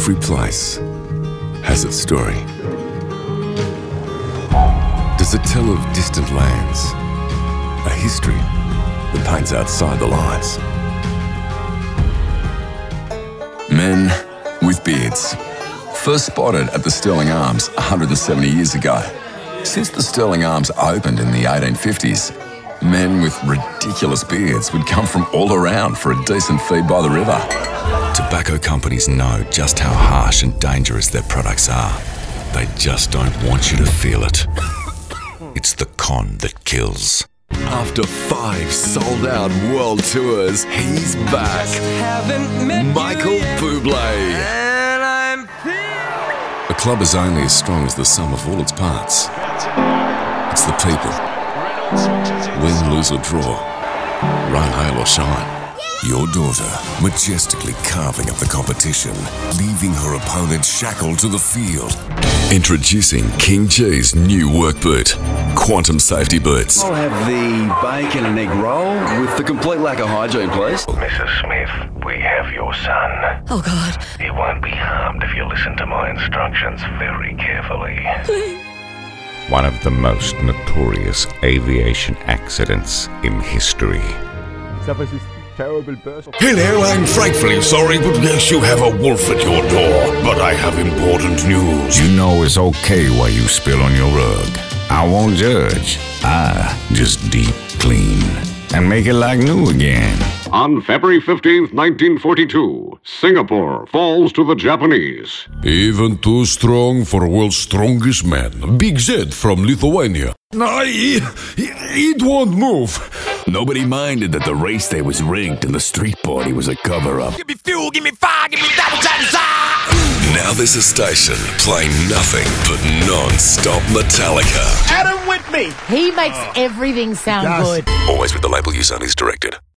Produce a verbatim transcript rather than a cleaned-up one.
Every place has its story. Does it tell of distant lands? A history that paints outside the lines. Men with beards. First spotted at the Stirling Arms one hundred seventy years ago. Since the Stirling Arms opened in the eighteen fifties, men with ridiculous beards would come from all around for a decent feed by the river. Tobacco companies know just how harsh and dangerous their products are. They just don't want you to feel it. It's the con that kills. After five sold-out world tours, he's back. Michael Bublé. And I'm A club is only as strong as the sum of all its parts. It's the people. Win, lose or draw. Run, hail or shine. Your daughter, majestically carving up the competition, leaving her opponent shackled to the field. Introducing King G's new work boot, Quantum Safety Boots. I'll have the bacon and egg roll with the complete lack of hygiene, please. Missus Smith, we have your son. Oh, God. He won't be harmed if you listen to my instructions very carefully. One of the most notorious aviation accidents in history. Hello, I'm frightfully sorry, but yes, you have a wolf at your door. But I have important news. You know it's okay while you spill on your rug. I won't judge. I just deep clean and make it like new again. On February fifteenth, nineteen forty-two, Singapore falls to the Japanese. Even too strong for world's strongest man, Big Zed from Lithuania. No, it, it won't move. Nobody minded that the race day was rigged and the street party was a cover-up. Give me fuel, give me fire, give me double time. Now there's a station playing nothing but non-stop Metallica. Adam with me. He makes everything sound good. Always with the label use only as directed.